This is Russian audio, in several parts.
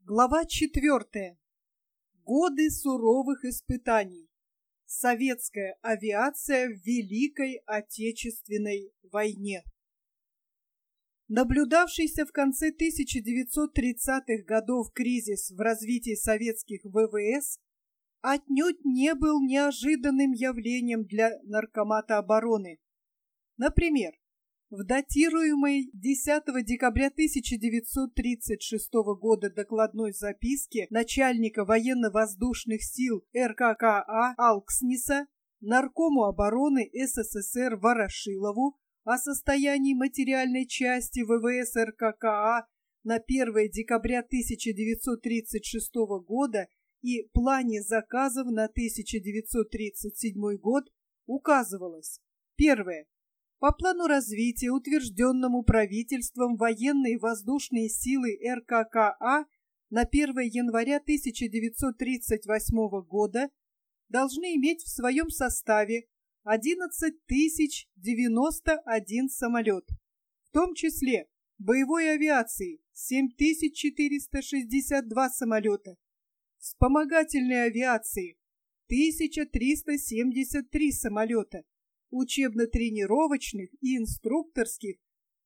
Глава 4. Годы суровых испытаний. Советская авиация в Великой Отечественной войне. Наблюдавшийся в конце 1930-х годов кризис в развитии советских ВВС отнюдь не был неожиданным явлением для Наркомата обороны. Например, в датируемой 10 декабря 1936 года докладной записке начальника военно-воздушных сил РККА Алкснеса Наркому обороны СССР Ворошилову о состоянии материальной части ВВС РККА на 1 декабря 1936 года и плане заказов на 1937 год указывалось: первое. По плану развития, утвержденному правительством, военные и воздушные силы РККА на 1 января 1938 года должны иметь в своем составе 11 091 самолет, в том числе боевой авиации 7462 самолета, вспомогательной авиации 1373 самолета, учебно-тренировочных и инструкторских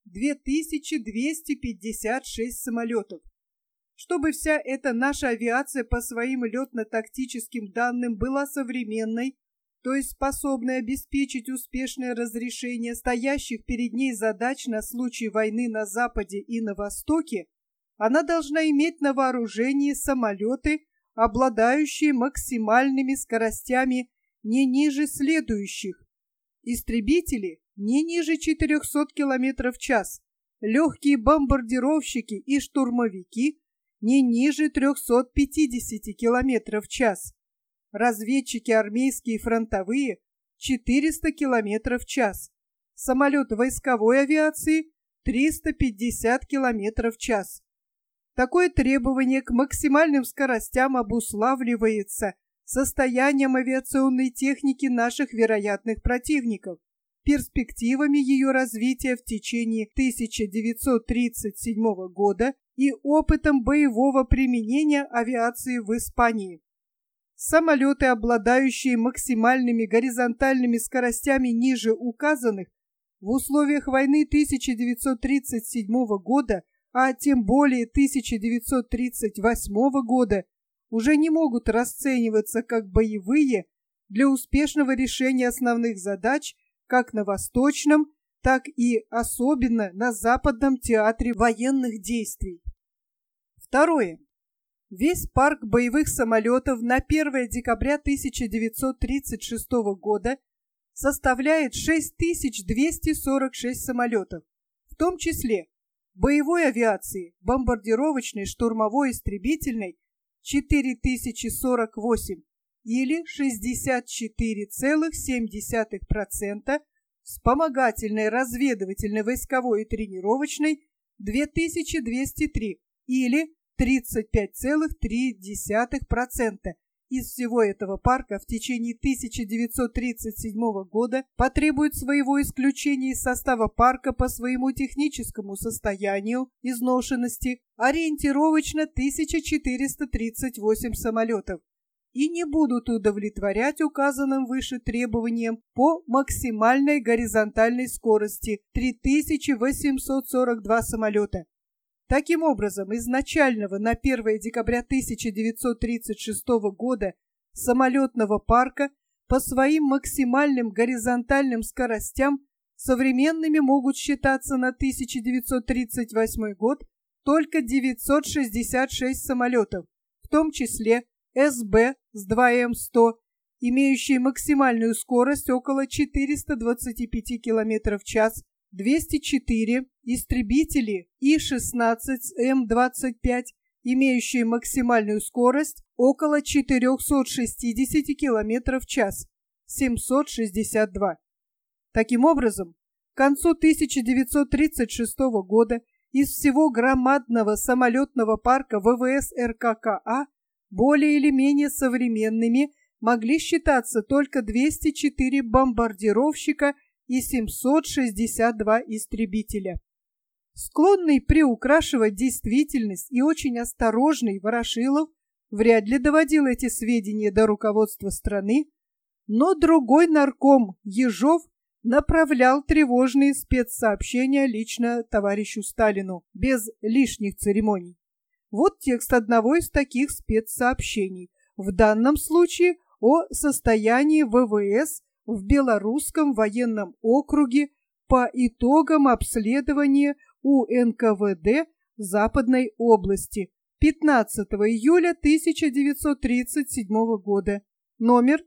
2256 самолетов. Чтобы вся эта наша авиация по своим летно-тактическим данным была современной, то есть способной обеспечить успешное разрешение стоящих перед ней задач на случай войны на Западе и на Востоке, она должна иметь на вооружении самолеты, обладающие максимальными скоростями не ниже следующих: истребители не ниже 400 км в час, легкие бомбардировщики и штурмовики не ниже 350 км в час, разведчики армейские и фронтовые 400 км в час, самолеты войсковой авиации 350 км в час. Такое требование к максимальным скоростям обуславливается состоянием авиационной техники наших вероятных противников, перспективами ее развития в течение 1937 года и опытом боевого применения авиации в Испании. Самолеты, обладающие максимальными горизонтальными скоростями ниже указанных, в условиях войны 1937 года, а тем более 1938 года, уже не могут расцениваться как боевые для успешного решения основных задач как на Восточном, так и особенно на Западном театре военных действий. Второе. Весь парк боевых самолетов на 1 декабря 1936 года составляет 6246 самолетов, в том числе боевой авиации, бомбардировочной, штурмовой, истребительной 4048 или 64,7%, вспомогательной, разведывательной, войсковой и тренировочной 2203 или 35,3%. Из всего этого парка в течение 1937 года потребует своего исключения из состава парка по своему техническому состоянию, изношенности, ориентировочно 1438 самолетов и не будут удовлетворять указанным выше требованиям по максимальной горизонтальной скорости 3842 самолета. Таким образом, изначального на 1 декабря 1936 года самолетного парка по своим максимальным горизонтальным скоростям современными могут считаться на 1938 год только 966 самолетов, в том числе СБ с 2М100, имеющие максимальную скорость около 425 км в час, 204 истребители И-16М-25, имеющие максимальную скорость около 460 км в час, 762. Таким образом, к концу 1936 года из всего громадного самолетного парка ВВС РККА более или менее современными могли считаться только 204 бомбардировщика и 762 истребителя. Склонный приукрашивать действительность и очень осторожный Ворошилов вряд ли доводил эти сведения до руководства страны, но другой нарком Ежов направлял тревожные спецсообщения лично товарищу Сталину, без лишних церемоний. Вот текст одного из таких спецсообщений, в данном случае о состоянии ВВС в Белорусском военном округе по итогам обследования у НКВД Западной области 15 июля 1937 года, номер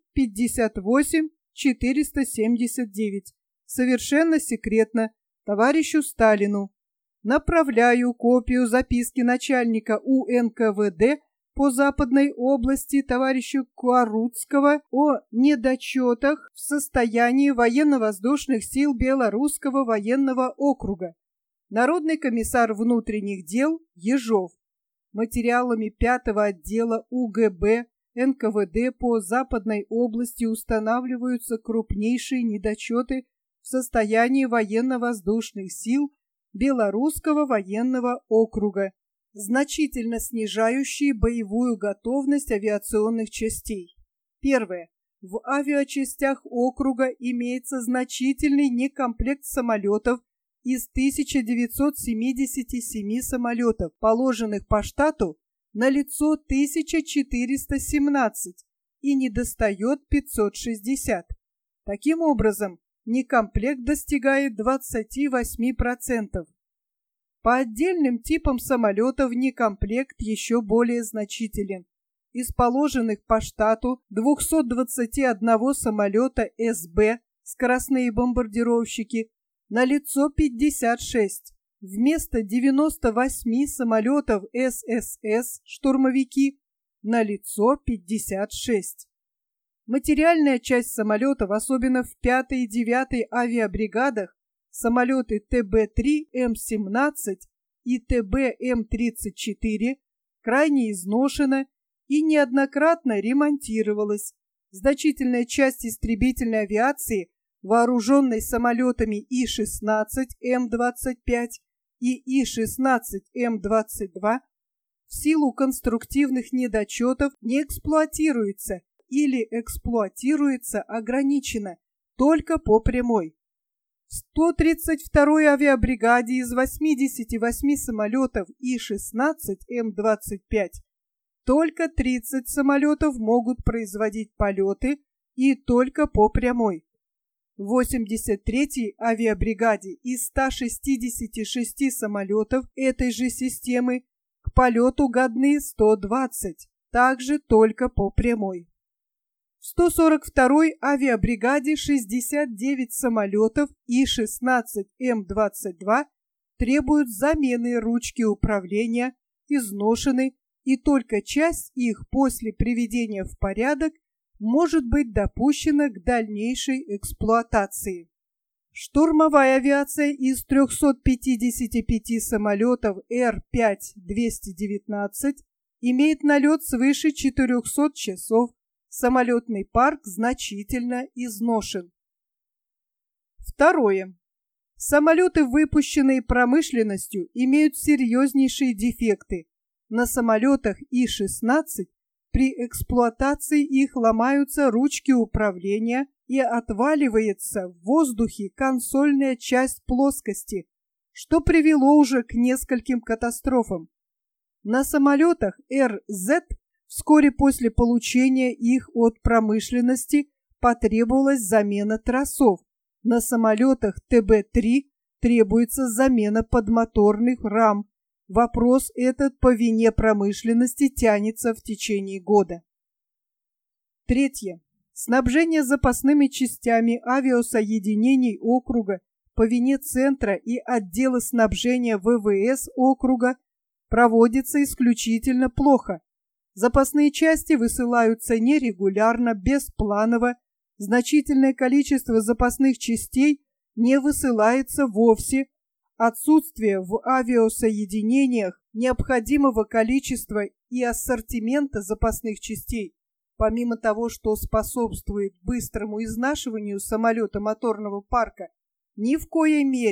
58479. Совершенно секретно, товарищу Сталину. Направляю копию записки начальника УНКВД по Западной области товарищу Куаруцкого о недочетах в состоянии военно-воздушных сил Белорусского военного округа. Народный комиссар внутренних дел Ежов. Материалами 5-го отдела УГБ НКВД по Западной области устанавливаются крупнейшие недочеты в состоянии военно-воздушных сил Белорусского военного округа, значительно снижающие боевую готовность авиационных частей. Первое. В авиачастях округа имеется значительный некомплект самолетов из 1977 самолетов, положенных по штату, налицо 1417 и недостает 560. Таким образом, некомплект достигает 28%. По отдельным типам самолетов некомплект еще более значителен. Из положенных по штату 221 самолета СБ, скоростные бомбардировщики, налицо 56. Вместо 98 самолетов ССС, штурмовики, налицо 56. Материальная часть самолетов, особенно в 5-й и 9-й авиабригадах, самолеты ТБ-3М-17 и ТБ-М-34, крайне изношена и неоднократно ремонтировалась. Значительная часть истребительной авиации, вооруженной самолетами И-16М-25 и И-16М-22, в силу конструктивных недочетов не эксплуатируется или эксплуатируется ограниченно, только по прямой. В 132-й авиабригаде из 88 самолетов И-16М-25 только 30 самолетов могут производить полеты и только по прямой. В 83-й авиабригаде из 166 самолетов этой же системы к полету годны 120, также только по прямой. В 142-й авиабригаде 69 самолетов И-16М-22 требуют замены ручки управления, изношены, и только часть их после приведения в порядок может быть допущена к дальнейшей эксплуатации. Штурмовая авиация из 355 самолетов Р-5-219 имеет налет свыше 400 часов. Самолетный парк значительно изношен. Второе. Самолеты, выпущенные промышленностью, имеют серьезнейшие дефекты. На самолетах И-16 при эксплуатации их ломаются ручки управления и отваливается в воздухе консольная часть плоскости, что привело уже к нескольким катастрофам. На самолетах РЗ вскоре после получения их от промышленности потребовалась замена тросов. На самолетах ТБ-3 требуется замена подмоторных рам. Вопрос этот по вине промышленности тянется в течение года. Третье. Снабжение запасными частями авиасоединений округа по вине Центра и отдела снабжения ВВС округа проводится исключительно плохо. Запасные части высылаются нерегулярно, беспланово, значительное количество запасных частей не высылается вовсе, отсутствие в авиасоединениях необходимого количества и ассортимента запасных частей, помимо того, что способствует быстрому изнашиванию самолета моторного парка, ни в коей мере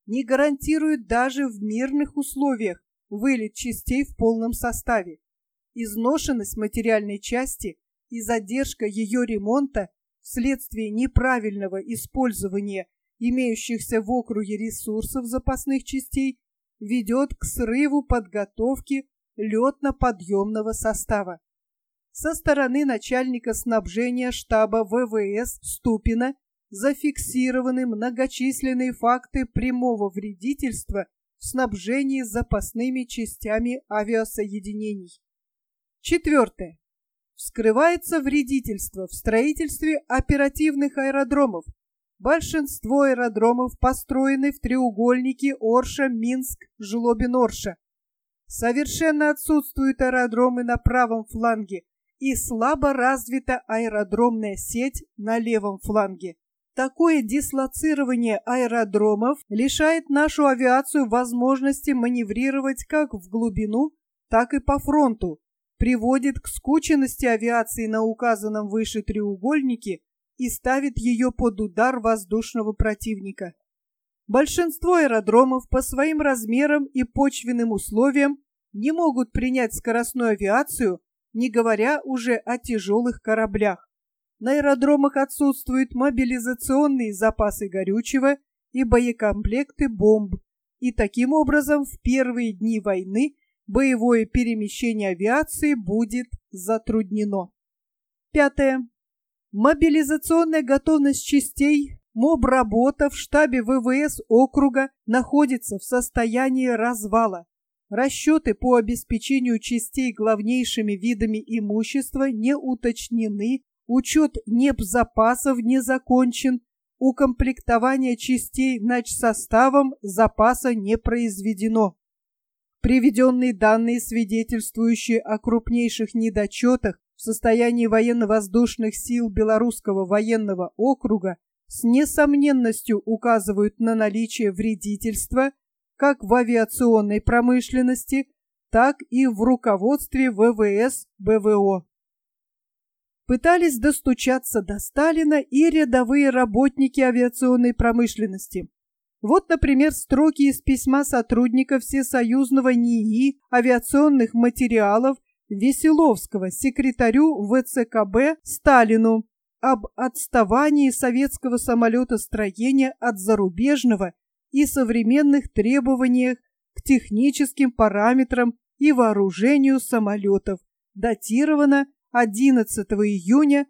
не гарантирует даже в мирных условиях вылет частей в полном составе. Изношенность материальной части и задержка ее ремонта вследствие неправильного использования имеющихся в округе ресурсов запасных частей ведет к срыву подготовки летно-подъемного состава. Со стороны начальника снабжения штаба ВВС Ступина зафиксированы многочисленные факты прямого вредительства в снабжении запасными частями авиасоединений. 4. Вскрывается вредительство в строительстве оперативных аэродромов. Большинство аэродромов построены в треугольнике Орша-Минск-Жлобин-Орша. Совершенно отсутствуют аэродромы на правом фланге и слабо развита аэродромная сеть на левом фланге. Такое дислоцирование аэродромов лишает нашу авиацию возможности маневрировать как в глубину, так и по фронту, приводит к скученности авиации на указанном выше треугольнике и ставит ее под удар воздушного противника. Большинство аэродромов по своим размерам и почвенным условиям не могут принять скоростную авиацию, не говоря уже о тяжелых кораблях. На аэродромах отсутствуют мобилизационные запасы горючего и боекомплекты бомб, и таким образом в первые дни войны боевое перемещение авиации будет затруднено. 5. Мобилизационная готовность частей МОБ-работа в штабе ВВС округа находится в состоянии развала. Расчеты по обеспечению частей главнейшими видами имущества не уточнены, учет непзапасов не закончен, укомплектование частей начсоставом запаса не произведено. Приведенные данные, свидетельствующие о крупнейших недочетах в состоянии военно-воздушных сил Белорусского военного округа, с несомненностью указывают на наличие вредительства как в авиационной промышленности, так и в руководстве ВВС БВО. Пытались достучаться до Сталина и рядовые работники авиационной промышленности. Вот, например, строки из письма сотрудника Всесоюзного НИИ авиационных материалов Веселовского секретарю ВЦКБ Сталину об отставании советского самолетостроения от зарубежного и современных требованиях к техническим параметрам и вооружению самолетов, датировано 11 июня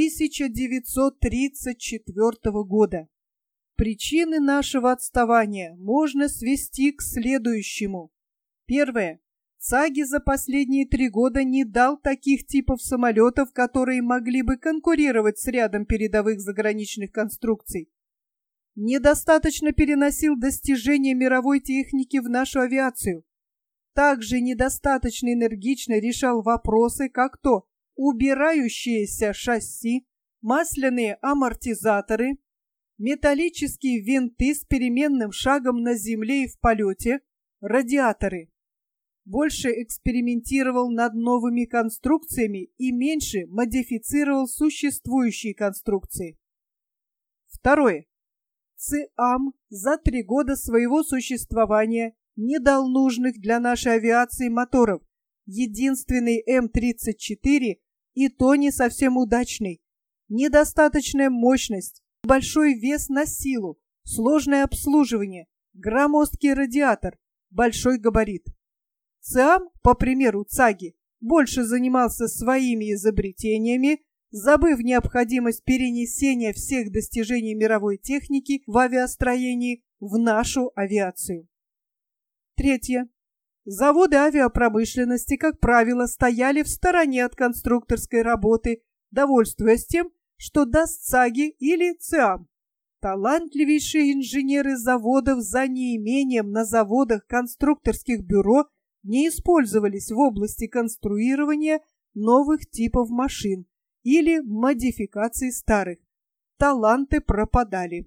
1934 года. Причины нашего отставания можно свести к следующему. Первое. ЦАГИ за последние 3 года не дал таких типов самолетов, которые могли бы конкурировать с рядом передовых заграничных конструкций. Недостаточно переносил достижения мировой техники в нашу авиацию. Также недостаточно энергично решал вопросы, как то убирающиеся шасси, масляные амортизаторы, металлические винты с переменным шагом на земле и в полете, радиаторы. Больше экспериментировал над новыми конструкциями и меньше модифицировал существующие конструкции. Второе. ЦИАМ за 3 года своего существования не дал нужных для нашей авиации моторов. Единственный М-34 и то не совсем удачный. Недостаточная мощность, большой вес на силу, сложное обслуживание, громоздкий радиатор, большой габарит. ЦИАМ, по примеру ЦАГИ, больше занимался своими изобретениями, забыв необходимость перенесения всех достижений мировой техники в авиастроении в нашу авиацию. Третье. Заводы авиапромышленности, как правило, стояли в стороне от конструкторской работы, довольствуясь тем, что даст ЦАГИ или ЦИАМ. Талантливейшие инженеры заводов за неимением на заводах конструкторских бюро не использовались в области конструирования новых типов машин или модификации старых. Таланты пропадали.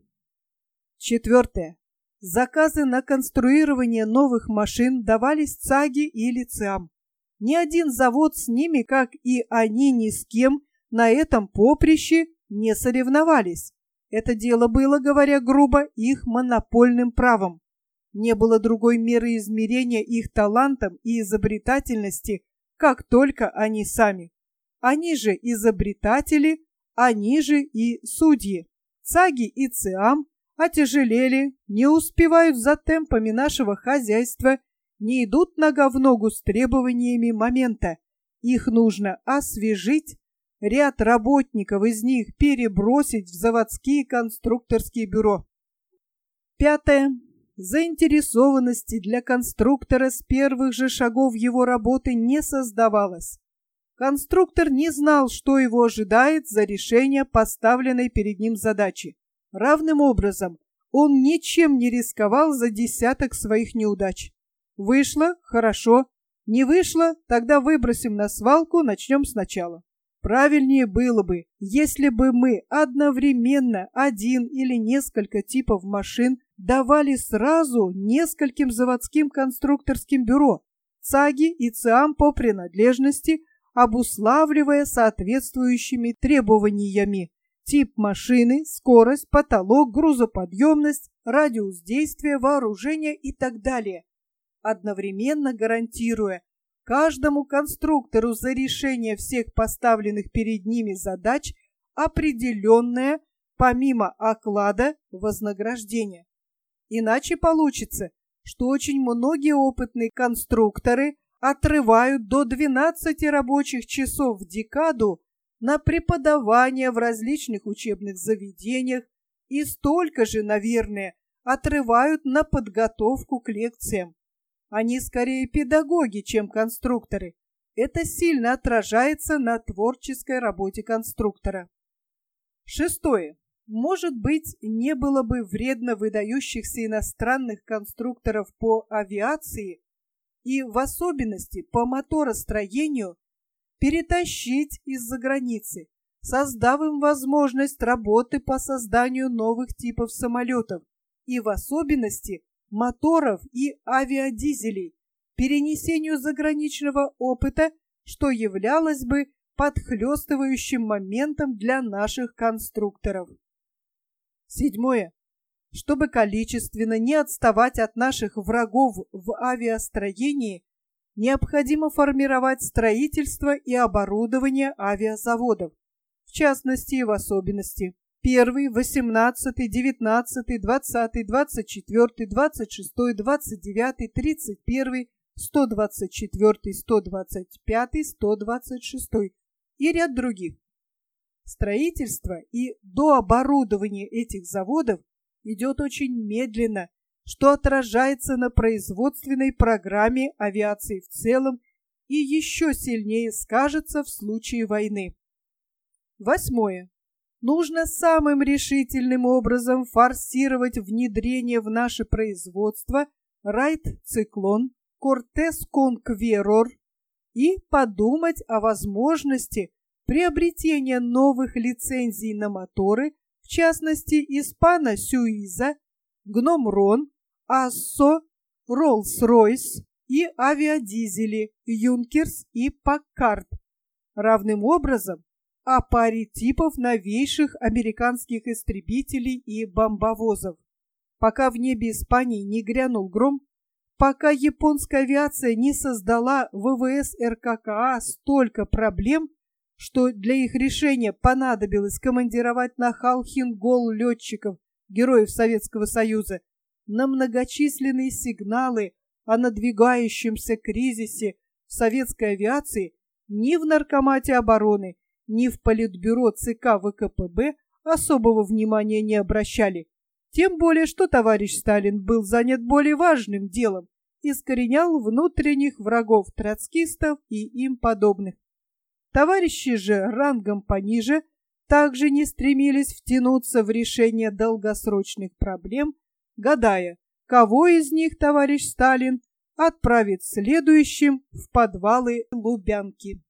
4. Заказы на конструирование новых машин давались ЦАГИ или ЦИАМ. Ни один завод с ними, как и они ни с кем, на этом поприще не соревновались. Это дело было, говоря грубо, их монопольным правом. Не было другой меры измерения их талантам и изобретательности, как только они сами. Они же изобретатели, они же и судьи. Цаги и Циам отяжелели, не успевают за темпами нашего хозяйства, не идут нога в ногу с требованиями момента. Их нужно освежить, ряд работников из них перебросить в заводские конструкторские бюро. Пятое. Заинтересованности для конструктора с первых же шагов его работы не создавалось. Конструктор не знал, что его ожидает за решение поставленной перед ним задачи. Равным образом, он ничем не рисковал за десяток своих неудач. Вышло – хорошо, не вышло – тогда выбросим на свалку, начнем сначала. Правильнее было бы, если бы мы одновременно один или несколько типов машин давали сразу нескольким заводским конструкторским бюро, Цаги и Циам по принадлежности, обуславливая соответствующими требованиями тип машины, скорость, потолок, грузоподъемность, радиус действия, вооружение и так далее, одновременно гарантируя каждому конструктору за решение всех поставленных перед ними задач определенное, помимо оклада, вознаграждение. Иначе получится, что очень многие опытные конструкторы отрывают до 12 рабочих часов в декаду на преподавание в различных учебных заведениях и столько же, наверное, отрывают на подготовку к лекциям. Они скорее педагоги, чем конструкторы. Это сильно отражается на творческой работе конструктора. Шестое. Может быть, не было бы вредно выдающихся иностранных конструкторов по авиации и в особенности по моторостроению перетащить из-за границы, создав им возможность работы по созданию новых типов самолетов и в особенности моторов и авиадизелей, перенесению заграничного опыта, что являлось бы подхлестывающим моментом для наших конструкторов. Седьмое. Чтобы количественно не отставать от наших врагов в авиастроении, необходимо формировать строительство и оборудование авиазаводов, в частности и в особенности. 1, 18, 19, 20, 24, 26, 29, 31, 124, 125, 126 и ряд других. Строительство и дооборудование этих заводов идет очень медленно, что отражается на производственной программе авиации в целом и еще сильнее скажется в случае войны. 8. Нужно самым решительным образом форсировать внедрение в наше производство Райт-циклон, Кортес-конкверор и подумать о возможности приобретения новых лицензий на моторы, в частности Испано-Сюиза, Гномрон, Ассо, Роллс-Ройс и авиадизели Юнкерс и Паккард. Равным образом о паре типов новейших американских истребителей и бомбовозов. Пока в небе Испании не грянул гром, пока японская авиация не создала ВВС РККА столько проблем, что для их решения понадобилось командировать на Халхин-Гол летчиков, героев Советского Союза, на многочисленные сигналы о надвигающемся кризисе в советской авиации ни в Наркомате обороны, ни в Политбюро ЦК ВКПБ особого внимания не обращали. Тем более, что товарищ Сталин был занят более важным делом – искоренял внутренних врагов троцкистов и им подобных. Товарищи же рангом пониже также не стремились втянуться в решение долгосрочных проблем, гадая, кого из них товарищ Сталин отправит следующим в подвалы Лубянки.